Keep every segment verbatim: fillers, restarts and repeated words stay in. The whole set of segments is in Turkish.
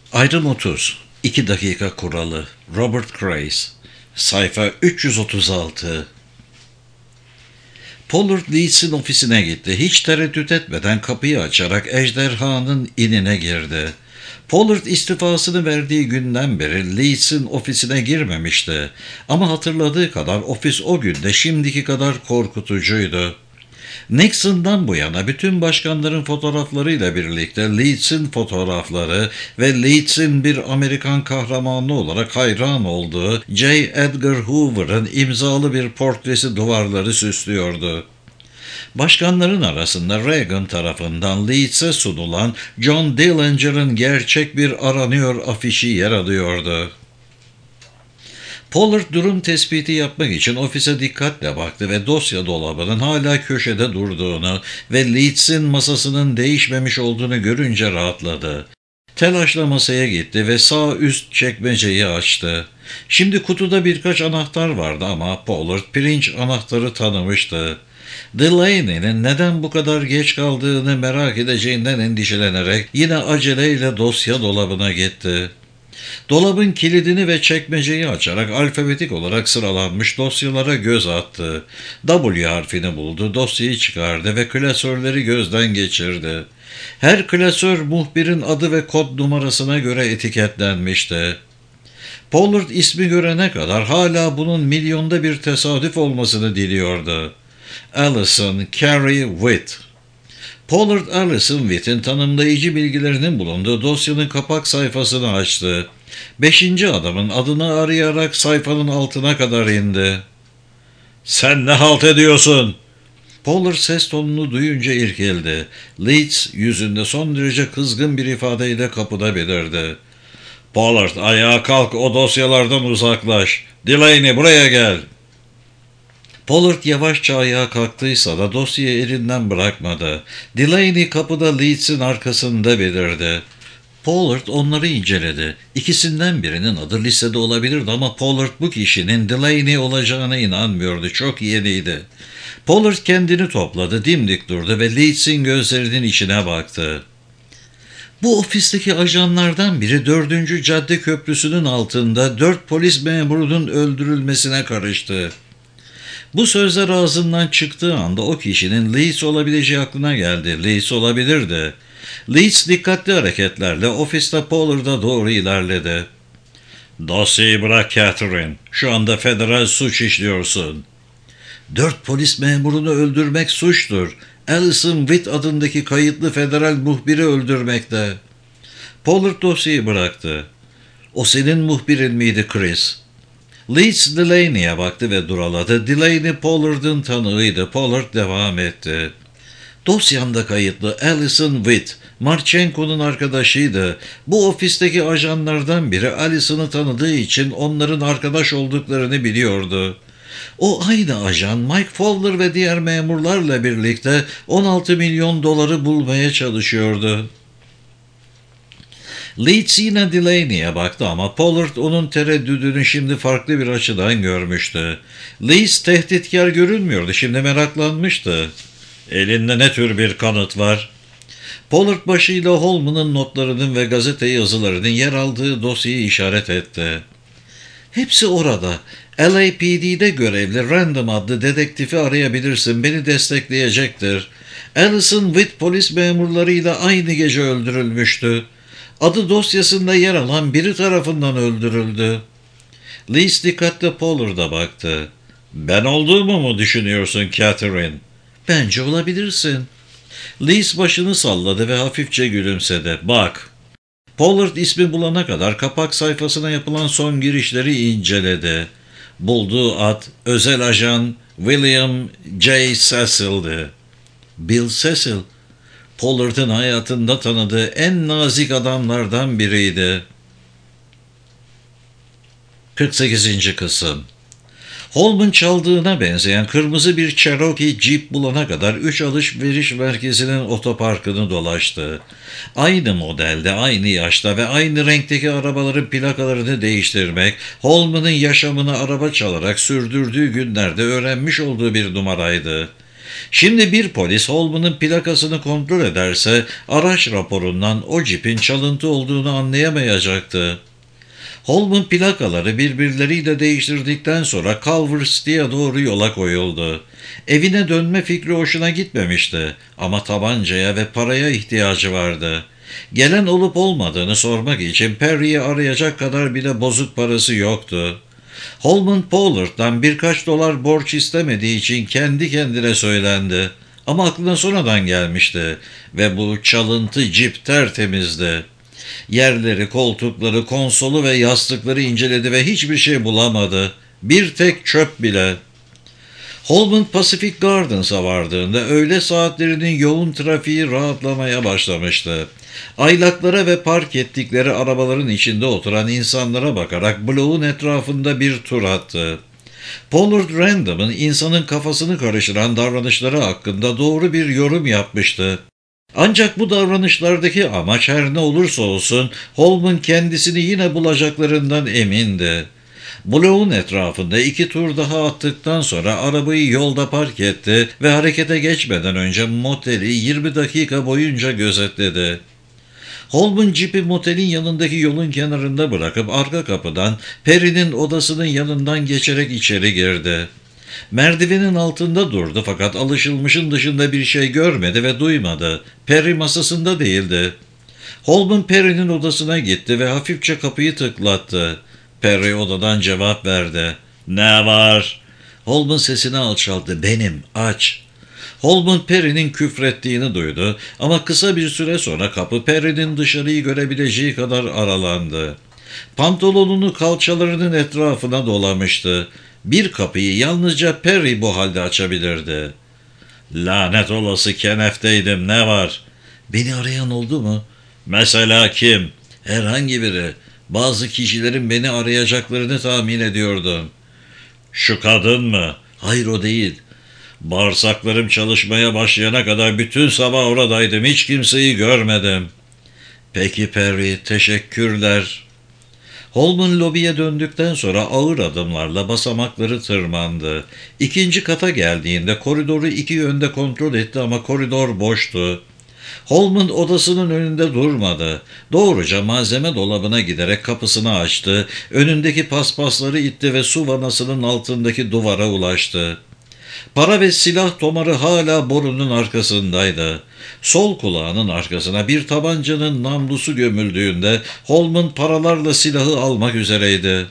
Ayrım otuz. iki dakika kuralı. Robert Grace. Sayfa üç yüz otuz altı. Pollard Leeds'in ofisine gitti. Hiç tereddüt etmeden kapıyı açarak ejderhanın inine girdi. Pollard istifasını verdiği günden beri Leeds'in ofisine girmemişti. Ama hatırladığı kadar ofis o gün de şimdiki kadar korkutucuydu. Nixon'dan bu yana bütün başkanların fotoğraflarıyla birlikte Leeds'in fotoğrafları ve Leeds'in bir Amerikan kahramanı olarak hayran olduğu J. Edgar Hoover'ın imzalı bir portresi duvarları süslüyordu. Başkanların arasında Reagan tarafından Leeds'e sunulan John Dillinger'ın gerçek bir aranıyor afişi yer alıyordu. Pollard durum tespiti yapmak için ofise dikkatle baktı ve dosya dolabının hala köşede durduğunu ve Leeds'in masasının değişmemiş olduğunu görünce rahatladı. Telaşla masaya gitti ve sağ üst çekmeceyi açtı. Şimdi kutuda birkaç anahtar vardı ama Pollard pirinç anahtarı tanımıştı. Delaney'nin neden bu kadar geç kaldığını merak edeceğinden endişelenerek yine aceleyle dosya dolabına gitti. Dolabın kilidini ve çekmeceyi açarak alfabetik olarak sıralanmış dosyalara göz attı. W harfini buldu, dosyayı çıkardı ve klasörleri gözden geçirdi. Her klasör muhbirin adı ve kod numarasına göre etiketlenmişti. Pollard ismi görene kadar hala bunun milyonda bir tesadüf olmasını diliyordu. Alison Carey Witt. Pollard Alison Witt'in tanımlayıcı bilgilerinin bulunduğu dosyanın kapak sayfasını açtı. Beşinci adamın adını arayarak sayfanın altına kadar indi. "Sen ne halt ediyorsun?" Pollard ses tonunu duyunca irkildi. Leeds yüzünde son derece kızgın bir ifadeyle kapıda belirdi. "Pollard, ayağa kalk, o dosyalardan uzaklaş. Delaney, buraya gel." Pollard yavaşça ayağa kalktıysa da dosyayı elinden bırakmadı. Delaney kapıda Leeds'in arkasında belirdi. Pollard onları inceledi. İkisinden birinin adı listede olabilirdi ama Pollard bu kişinin Delaney olacağına inanmıyordu. Çok yeniydi. Pollard kendini topladı, dimdik durdu ve Leeds'in gözlerinin içine baktı. Bu ofisteki ajanlardan biri dördüncü Cadde Köprüsü'nün altında dört polis memurunun öldürülmesine karıştı. Bu sözler ağzından çıktığı anda o kişinin Leeds olabileceği aklına geldi. Leeds olabilirdi. Leeds dikkatli hareketlerle ofiste Pollard'a doğru ilerledi. "Dosyayı bırak Catherine. Şu anda federal suç işliyorsun." Dört polis memurunu öldürmek suçtur. Alison Witt adındaki kayıtlı federal muhbiri öldürmekte. Pollard dosyayı bıraktı. "O senin muhbirin miydi Chris?" Leeds Delaney'e baktı ve duraladı. Delaney Pollard'ın tanığıydı. Pollard devam etti. "Dosyanda kayıtlı Alison Witt, Marchenko'nun arkadaşıydı. Bu ofisteki ajanlardan biri Alison'ı tanıdığı için onların arkadaş olduklarını biliyordu. O aynı ajan Mike Fowler ve diğer memurlarla birlikte on altı milyon doları bulmaya çalışıyordu." Leeds yine Delaney'e baktı ama Pollard onun tereddüdünü şimdi farklı bir açıdan görmüştü. Leeds tehditkar görünmüyordu, şimdi meraklanmıştı. "Elinde ne tür bir kanıt var?" Pollard başıyla Holman'ın notlarının ve gazete yazılarının yer aldığı dosyayı işaret etti. "Hepsi orada. L A P D'de görevli Random adlı dedektifi arayabilirsin, beni destekleyecektir. Alison Witt polis memurlarıyla aynı gece öldürülmüştü. Adı dosyasında yer alan biri tarafından öldürüldü." Leeds dikkatle Pollard'a baktı. "Ben olduğumu mu düşünüyorsun Catherine?" "Bence olabilirsin." Leeds başını salladı ve hafifçe gülümsedi. "Bak." Pollard ismi bulana kadar kapak sayfasına yapılan son girişleri inceledi. Bulduğu ad özel ajan William J. Cecil'di. Bill Cecil, Pollard'ın hayatında tanıdığı en nazik adamlardan biriydi. kırk sekizinci kısım. Holman çaldığına benzeyen kırmızı bir Cherokee Jeep bulana kadar üç alışveriş merkezinin otoparkını dolaştı. Aynı modelde, aynı yaşta ve aynı renkteki arabaların plakalarını değiştirmek, Holman'ın yaşamını araba çalarak sürdürdüğü günlerde öğrenmiş olduğu bir numaraydı. Şimdi bir polis Holman'ın plakasını kontrol ederse araç raporundan o cipin çalıntı olduğunu anlayamayacaktı. Holman plakaları birbirleriyle değiştirdikten sonra Culver City'ye doğru yola koyuldu. Evine dönme fikri hoşuna gitmemişti ama tabancaya ve paraya ihtiyacı vardı. Gelen olup olmadığını sormak için Perry'i arayacak kadar bile bozuk parası yoktu. Holman Pollard'dan birkaç dolar borç istemediği için kendi kendine söylendi. Ama aklına sonradan gelmişti ve bu çalıntı cip tertemizdi. Yerleri, koltukları, konsolu ve yastıkları inceledi ve hiçbir şey bulamadı. Bir tek çöp bile. Holman Pacific Gardens'a vardığında öğle saatlerinin yoğun trafiği rahatlamaya başlamıştı. Aylaklara ve park ettikleri arabaların içinde oturan insanlara bakarak bloğun etrafında bir tur attı. Pollard Random'ın insanın kafasını karıştıran davranışları hakkında doğru bir yorum yapmıştı. Ancak bu davranışlardaki amaç her ne olursa olsun Holman kendisini yine bulacaklarından emindi. Bloğun etrafında iki tur daha attıktan sonra arabayı yolda park etti ve harekete geçmeden önce moteli yirmi dakika boyunca gözetledi. Holman cipi motelin yanındaki yolun kenarında bırakıp arka kapıdan Perry'nin odasının yanından geçerek içeri girdi. Merdivenin altında durdu fakat alışılmışın dışında bir şey görmedi ve duymadı. Perry masasında değildi. Holman Perry'nin odasına gitti ve hafifçe kapıyı tıklattı. Perry odadan cevap verdi. "Ne var?" Holman sesini alçalttı. "Benim, aç." Holman Perry'nin küfrettiğini duydu ama kısa bir süre sonra kapı Perry'nin dışarıyı görebileceği kadar aralandı. Pantolonunu kalçalarının etrafına dolamıştı. Bir kapıyı yalnızca Perry bu halde açabilirdi. "Lanet olası kenefteydim, ne var?" "Beni arayan oldu mu?" "Mesela kim?" "Herhangi biri. Bazı kişilerin beni arayacaklarını tahmin ediyordum." "Şu kadın mı?" "Hayır, o değil." "Bağırsaklarım çalışmaya başlayana kadar bütün sabah oradaydım. Hiç kimseyi görmedim." "Peki Perry, teşekkürler." Holman lobiye döndükten sonra ağır adımlarla basamakları tırmandı. İkinci kata geldiğinde koridoru iki yönde kontrol etti ama koridor boştu. Holman odasının önünde durmadı. Doğruca malzeme dolabına giderek kapısını açtı, önündeki paspasları itti ve su vanasının altındaki duvara ulaştı. Para ve silah tomarı hala borunun arkasındaydı. Sol kulağının arkasına bir tabancanın namlusu gömüldüğünde Holman paralarla silahı almak üzereydi.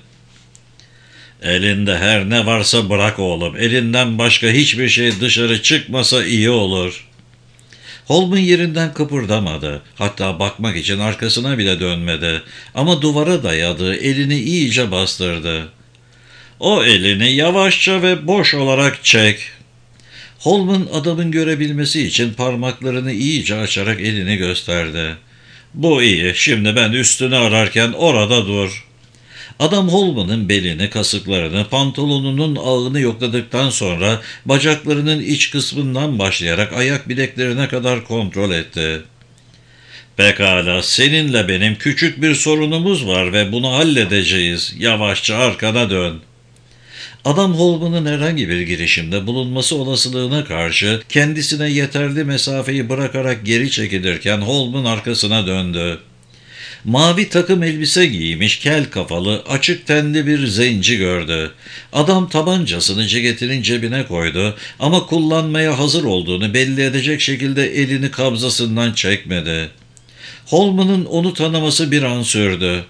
"Elinde her ne varsa bırak oğlum. Elinden başka hiçbir şey dışarı çıkmasa iyi olur." Holman yerinden kıpırdamadı. Hatta bakmak için arkasına bile dönmedi. Ama duvara dayadığı elini iyice bastırdı. "O elini yavaşça ve boş olarak çek." Holman adamın görebilmesi için parmaklarını iyice açarak elini gösterdi. "Bu iyi. Şimdi ben üstünü ararken orada dur." Adam Holman'ın belini, kasıklarını, pantolonunun ağını yokladıktan sonra bacaklarının iç kısmından başlayarak ayak bileklerine kadar kontrol etti. "Pekala, seninle benim küçük bir sorunumuz var ve bunu halledeceğiz. Yavaşça arkana dön." Adam Holman'ın herhangi bir girişimde bulunması olasılığına karşı kendisine yeterli mesafeyi bırakarak geri çekilirken Holman arkasına döndü. Mavi takım elbise giymiş, kel kafalı, açık tenli bir zenci gördü. Adam tabancasını ceketinin cebine koydu ama kullanmaya hazır olduğunu belli edecek şekilde elini kabzasından çekmedi. Holman'ın onu tanıması bir an sürdü.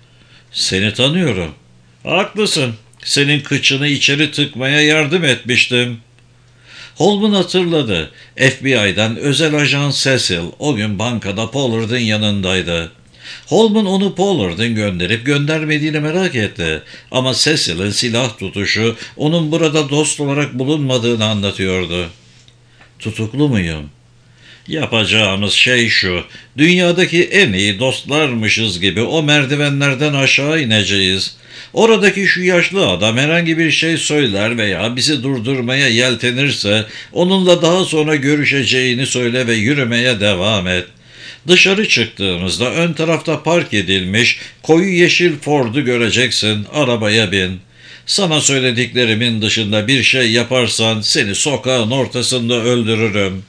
"Seni tanıyorum." "Haklısın. Senin kıçını içeri tıkmaya yardım etmiştim." Holman hatırladı. F B I'dan özel ajan Cecil o gün bankada Pollard'ın yanındaydı. Holman onu Pollard'ın gönderip göndermediğini merak etti. Ama Cecil'in silah tutuşu onun burada dost olarak bulunmadığını anlatıyordu. "Tutuklu muyum?" "Yapacağımız şey şu. Dünyadaki en iyi dostlarmışız gibi o merdivenlerden aşağı ineceğiz. Oradaki şu yaşlı adam herhangi bir şey söyler veya bizi durdurmaya yeltenirse onunla daha sonra görüşeceğini söyle ve yürümeye devam et. Dışarı çıktığımızda ön tarafta park edilmiş koyu yeşil Ford'u göreceksin. Arabaya bin. Sana söylediklerimin dışında bir şey yaparsan seni sokağın ortasında öldürürüm.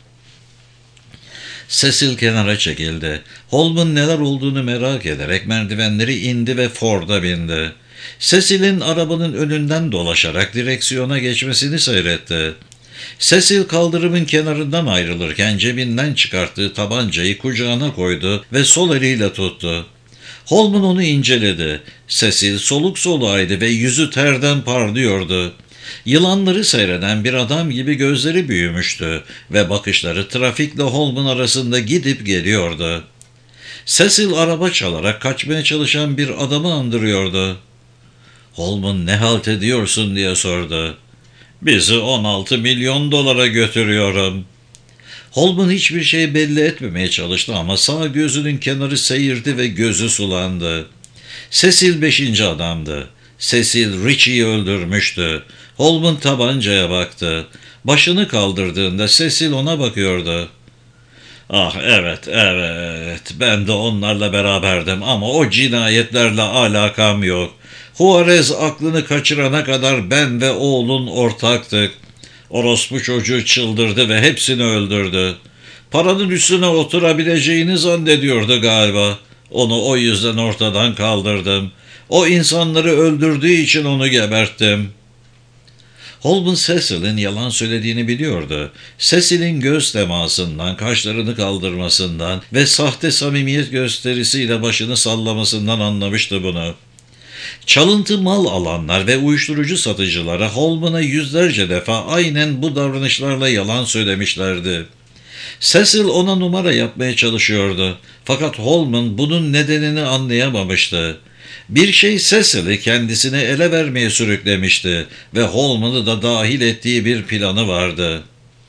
Cecil kenara çekildi. Holmes neler olduğunu merak ederek merdivenleri indi ve Ford'a bindi. Cecil'in arabanın önünden dolaşarak direksiyona geçmesini seyretti. Cecil kaldırımın kenarından ayrılırken cebinden çıkarttığı tabancayı kucağına koydu ve sol eliyle tuttu. Holmes onu inceledi. Cecil soluk soluğaydı ve yüzü terden parlıyordu. Yılanları seyreden bir adam gibi gözleri büyümüştü ve bakışları trafikle Holmes'un arasında gidip geliyordu. Cecil araba çalarak kaçmaya çalışan bir adamı andırıyordu. Holmes ne halt ediyorsun diye sordu. Bizi on altı milyon dolara götürüyorum. Holmes hiçbir şey belli etmemeye çalıştı ama sağ gözünün kenarı seyirdi ve gözü sulandı. Cecil beşinci adamdı. Cecil Ritchie'yi öldürmüştü. Holmes tabancaya baktı. Başını kaldırdığında Cecil ona bakıyordu. Ah evet, evet. Ben de onlarla beraberdim ama o cinayetlerle alakam yok. Juarez aklını kaçırana kadar ben ve oğlun ortaktık. Orospu çocuğu çıldırdı ve hepsini öldürdü. Paranın üstüne oturabileceğini zannediyordu galiba. Onu o yüzden ortadan kaldırdım. O insanları öldürdüğü için onu geberttim. Holmes Cecil'in yalan söylediğini biliyordu. Cecil'in göz temasından, kaşlarını kaldırmasından ve sahte samimiyet gösterisiyle başını sallamasından anlamıştı bunu. Çalıntı mal alanlar ve uyuşturucu satıcılara Holmes'a yüzlerce defa aynen bu davranışlarla yalan söylemişlerdi. Cecil ona numara yapmaya çalışıyordu. Fakat Holmes bunun nedenini anlayamamıştı. Bir şey Cecil'i kendisine ele vermeye sürüklemişti ve Holmes'u da dahil ettiği bir planı vardı.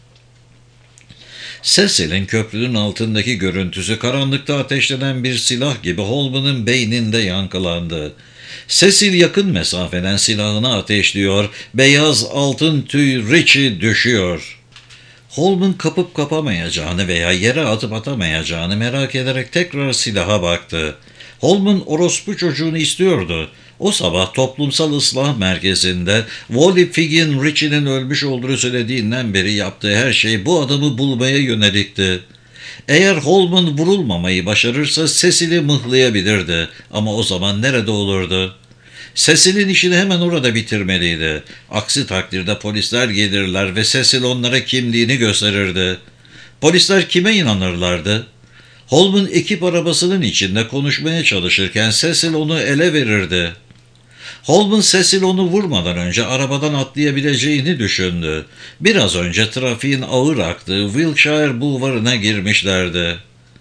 Cecil'in köprünün altındaki görüntüsü karanlıkta ateşlenen bir silah gibi Holmes'un beyninde yankılandı. Cecil yakın mesafeden silahını ateşliyor, beyaz altın tüy Ritchie düşüyor. Holmes'un kapıp kapamayacağını veya yere atıp atamayacağını merak ederek tekrar silaha baktı. Holmes'un orospu çocuğunu istiyordu. O sabah toplumsal ıslah merkezinde Wally Figgin Ritchie'nin ölmüş olduğunu söylediğinden beri yaptığı her şey bu adamı bulmaya yönelikti. Eğer Holmes vurulmamayı başarırsa Cecil'i mıhlayabilirdi ama o zaman nerede olurdu? Cecil'in işini hemen orada bitirmeliydi. Aksi takdirde polisler gelirler ve Cecil onlara kimliğini gösterirdi. Polisler kime inanırlardı? Holmes ekip arabasının içinde konuşmaya çalışırken Cecil onu ele verirdi. Holmes Cecil onu vurmadan önce arabadan atlayabileceğini düşündü. Biraz önce trafiğin ağır aktığı Wilshire bulvarına girmişlerdi.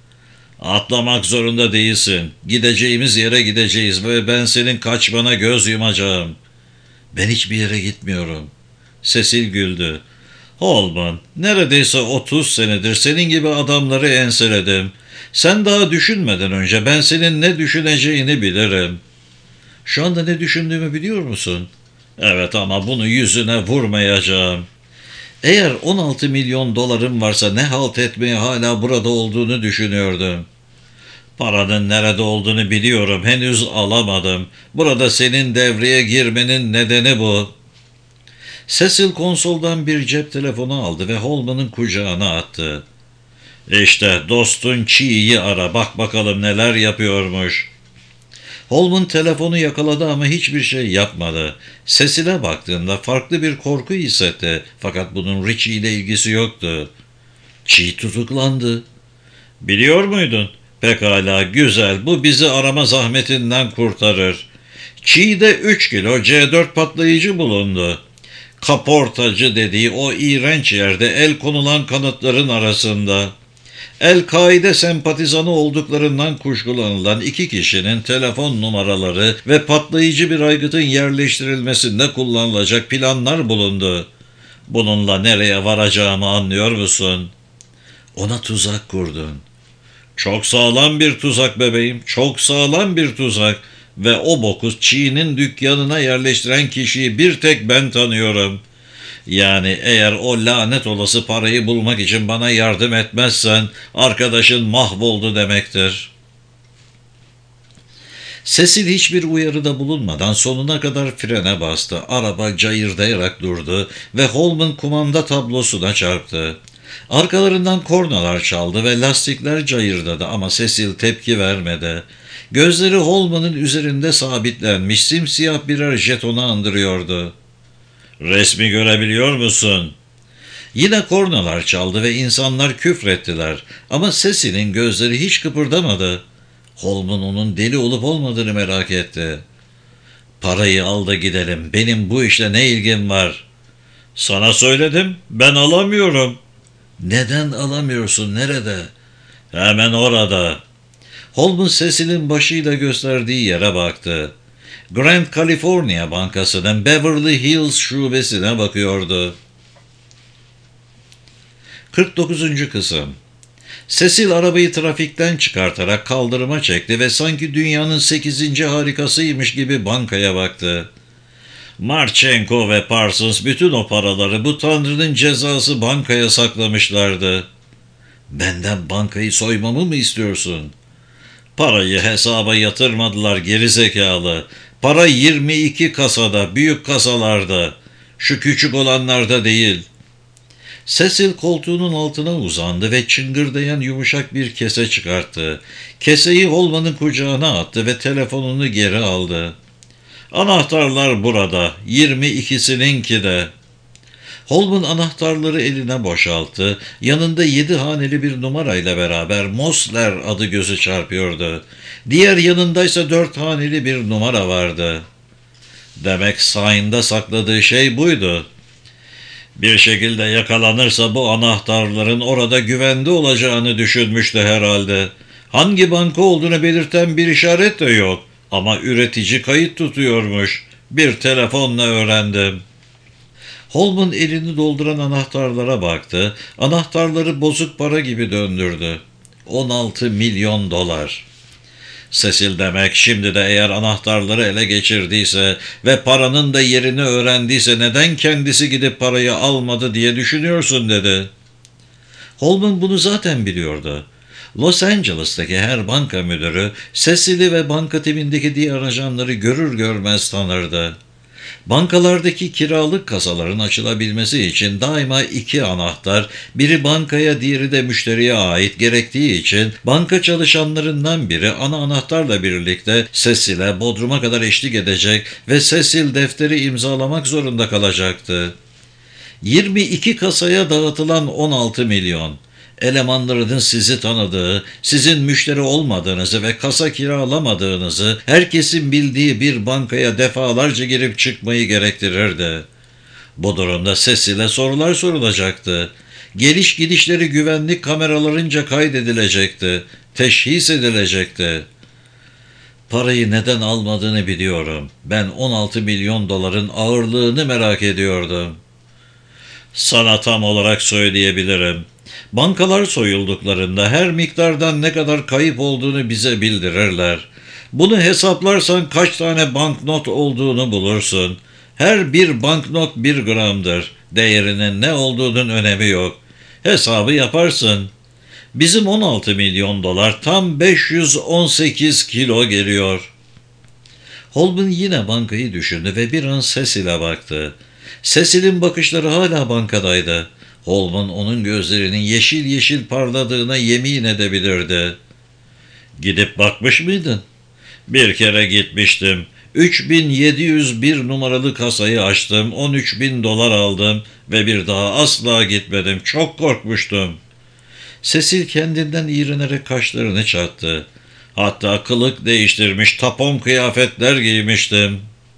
Atlamak zorunda değilsin. Gideceğimiz yere gideceğiz ve ben senin kaçmana göz yumacağım. Ben hiçbir yere gitmiyorum. Cecil güldü. Holmes, neredeyse otuz senedir senin gibi adamları enseledim. Sen daha düşünmeden önce ben senin ne düşüneceğini bilirim. Şu anda ne düşündüğümü biliyor musun? Evet ama bunu yüzüne vurmayacağım. Eğer on altı milyon dolarım varsa ne halt etmeye hala burada olduğunu düşünüyordum. Paranın nerede olduğunu biliyorum. Henüz alamadım. Burada senin devreye girmenin nedeni bu. Cecil konsoldan bir cep telefonu aldı ve Holmes'un kucağına attı. İşte dostun Chi'yi ara, bak bakalım neler yapıyormuş. Holmes telefonu yakaladı ama hiçbir şey yapmadı. Cecil'e baktığında farklı bir korku hissetti. Fakat bunun Ritchie ile ilgisi yoktu. Chi tutuklandı. Biliyor muydun? Pekala, güzel. Bu bizi arama zahmetinden kurtarır. Chi'de üç kilo C dört patlayıcı bulundu. Kaportacı dediği o iğrenç yerde el konulan kanıtların arasında. El-Kaide sempatizanı olduklarından kuşkulanılan iki kişinin telefon numaraları ve patlayıcı bir aygıtın yerleştirilmesinde kullanılacak planlar bulundu. Bununla nereye varacağımı anlıyor musun? Ona tuzak kurdun. Çok sağlam bir tuzak bebeğim, çok sağlam bir tuzak ve o boku Çiğ'nin dükkanına yerleştiren kişiyi bir tek ben tanıyorum. Yani eğer o lanet olası parayı bulmak için bana yardım etmezsen arkadaşın mahvoldu demektir. Cecil hiçbir uyarıda bulunmadan sonuna kadar frene bastı. Araba cayırdayarak durdu ve Holman kumanda tablosuna çarptı. Arkalarından kornalar çaldı ve lastikler cayırdadı ama Cecil tepki vermedi. Gözleri Holman'ın üzerinde sabitlenmiş simsiyah birer jetonu andırıyordu. "Resmi görebiliyor musun?" Yine kornalar çaldı ve insanlar küfrettiler ama Cecil'in gözleri hiç kıpırdamadı. Holman onun deli olup olmadığını merak etti. "Parayı al da gidelim. Benim bu işle ne ilgim var?" "Sana söyledim. Ben alamıyorum." "Neden alamıyorsun? Nerede?" "Hemen orada." Holman Cecil'in başıyla gösterdiği yere baktı. Grand California Bankası'nın Beverly Hills şubesine bakıyordu. kırk dokuzuncu Kısım. Cecil arabayı trafikten çıkartarak kaldırıma çekti ve sanki dünyanın sekizinci harikasıymış gibi bankaya baktı. Marchenko ve Parsons bütün o paraları bu tanrının cezası bankaya saklamışlardı. "Benden bankayı soymamı mı istiyorsun?" "Parayı hesaba yatırmadılar gerizekalı. Para yirmi iki kasada, büyük kasalarda. Şu küçük olanlarda değil." Cecil koltuğunun altına uzandı ve çıngırdayan yumuşak bir kese çıkarttı. Keseyi Holman'ın kucağına attı ve telefonunu geri aldı. "Anahtarlar burada, yirmi ikisininki de." Holman anahtarları eline boşalttı. Yanında yedi haneli bir numarayla beraber Mosler adı gözü çarpıyordu. Diğer yanındaysa dört haneli bir numara vardı. Demek sahinde sakladığı şey buydu. Bir şekilde yakalanırsa bu anahtarların orada güvende olacağını düşünmüştü herhalde. Hangi banka olduğunu belirten bir işaret de yok. Ama üretici kayıt tutuyormuş. Bir telefonla öğrendim. Holman elini dolduran anahtarlara baktı. Anahtarları bozuk para gibi döndürdü. on altı milyon dolar. Cecil demek şimdi de eğer anahtarları ele geçirdiyse ve paranın da yerini öğrendiyse neden kendisi gidip parayı almadı diye düşünüyorsun dedi. Holman bunu zaten biliyordu. Los Angeles'taki her banka müdürü Cecil'i ve banka timindeki diğer ajanları görür görmez tanırdı. Bankalardaki kiralık kasaların açılabilmesi için daima iki anahtar, biri bankaya diğeri de müşteriye ait gerektiği için banka çalışanlarından biri ana anahtarla birlikte Cecil'e Bodrum'a kadar eşlik edecek ve Cecil defteri imzalamak zorunda kalacaktı. yirmi iki kasaya dağıtılan on altı milyon. Elemanlarının sizi tanıdığı, sizin müşteri olmadığınızı ve kasa kiralamadığınızı herkesin bildiği bir bankaya defalarca girip çıkmayı gerektirirdi. Bu durumda Cecil'e sorular sorulacaktı. Geliş gidişleri güvenlik kameralarınca kaydedilecekti, teşhis edilecekti. "Parayı neden almadığını biliyorum. Ben on altı milyon doların ağırlığını merak ediyordum." "Sana tam olarak söyleyebilirim. Bankalar soyulduklarında her miktardan ne kadar kayıp olduğunu bize bildirirler. Bunu hesaplarsan kaç tane banknot olduğunu bulursun. Her bir banknot bir gramdır. Değerinin ne olduğunun önemi yok. Hesabı yaparsın. Bizim on altı milyon dolar tam beş yüz on sekiz kilo geliyor." Holman yine bankayı düşündü ve bir an Cecil'e baktı. Cecil'in bakışları hala bankadaydı. Holman onun gözlerinin yeşil yeşil parladığına yemin edebilirdi. "Gidip bakmış mıydın?" "Bir kere gitmiştim. üç bin yedi yüz bir numaralı kasayı açtım, on üç bin dolar aldım ve bir daha asla gitmedim. Çok korkmuştum." Cecil kendinden iğrenerek kaşlarını çattı. "Hatta kılık değiştirmiş, tapon kıyafetler giymiştim."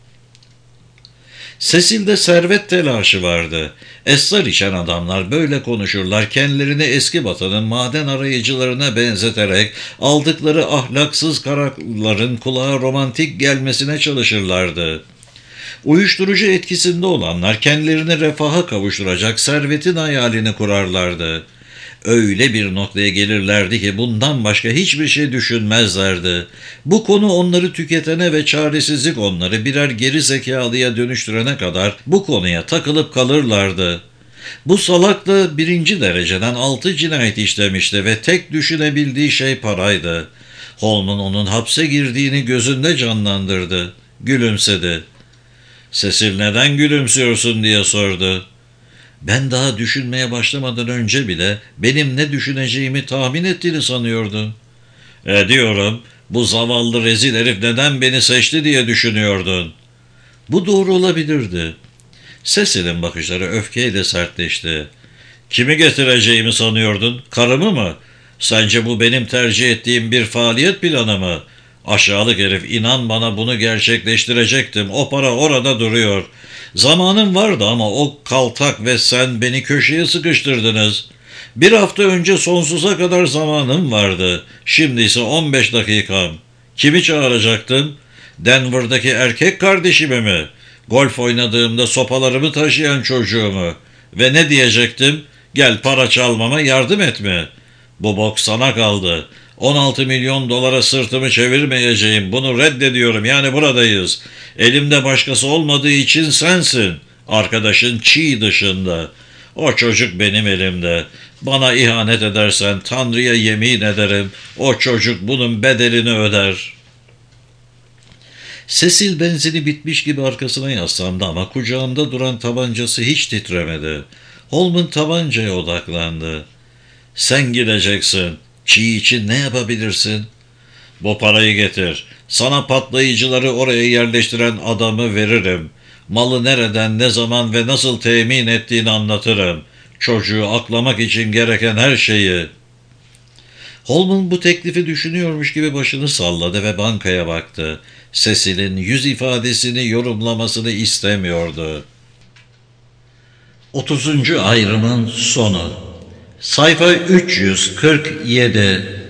Cecil'de servet telaşı vardı. Esrar içen adamlar böyle konuşurlar, kendilerini eski batanın maden arayıcılarına benzeterek aldıkları ahlaksız kararların kulağa romantik gelmesine çalışırlardı. Uyuşturucu etkisinde olanlar kendilerini refaha kavuşturacak servetin hayalini kurarlardı. Öyle bir noktaya gelirlerdi ki bundan başka hiçbir şey düşünmezlerdi. Bu konu onları tüketene ve çaresizlik onları birer geri zekalıya dönüştürene kadar bu konuya takılıp kalırlardı. Bu salak da birinci dereceden altı cinayet işlemişti ve tek düşünebildiği şey paraydı. Holman onun hapse girdiğini gözünde canlandırdı. Gülümsedi. Cecil neden gülümsüyorsun diye sordu. Ben daha düşünmeye başlamadan önce bile benim ne düşüneceğimi tahmin ettiğini sanıyordun. E diyorum, bu zavallı rezil herif neden beni seçti diye düşünüyordun. Bu doğru olabilirdi. Cecil'in bakışları öfkeyle sertleşti. Kimi getireceğimi sanıyordun? Karımı mı? Sence bu benim tercih ettiğim bir faaliyet planı mı? Aşağılık herif, inan bana bunu gerçekleştirecektim. O para orada duruyor. Zamanım vardı ama o kaltak ve sen beni köşeye sıkıştırdınız. Bir hafta önce sonsuza kadar zamanım vardı. Şimdi ise on beş dakikam. Kimi çağıracaktım? Denver'daki erkek kardeşimi mi? Golf oynadığımda sopalarımı taşıyan çocuğumu. Ve ne diyecektim? Gel para çalmama yardım etme. Bu bok sana kaldı. on altı milyon dolara sırtımı çevirmeyeceğim. Bunu reddediyorum. Yani buradayız. Elimde başkası olmadığı için sensin. Arkadaşın Çiğ dışında. O çocuk benim elimde. Bana ihanet edersen Tanrı'ya yemin ederim o çocuk bunun bedelini öder. Cecil benzini bitmiş gibi arkasına yaslandı ama kucağında duran tabancası hiç titremedi. Holman tabancaya odaklandı. Sen gideceksin. Çiğ için ne yapabilirsin? Bu parayı getir. Sana patlayıcıları oraya yerleştiren adamı veririm. Malı nereden, ne zaman ve nasıl temin ettiğini anlatırım. Çocuğu aklamak için gereken her şeyi. Holman bu teklifi düşünüyormuş gibi başını salladı ve bankaya baktı. Cecil'in yüz ifadesini yorumlamasını istemiyordu. otuzuncu ayrımın sonu. Sayfa üç yüz kırk yedi.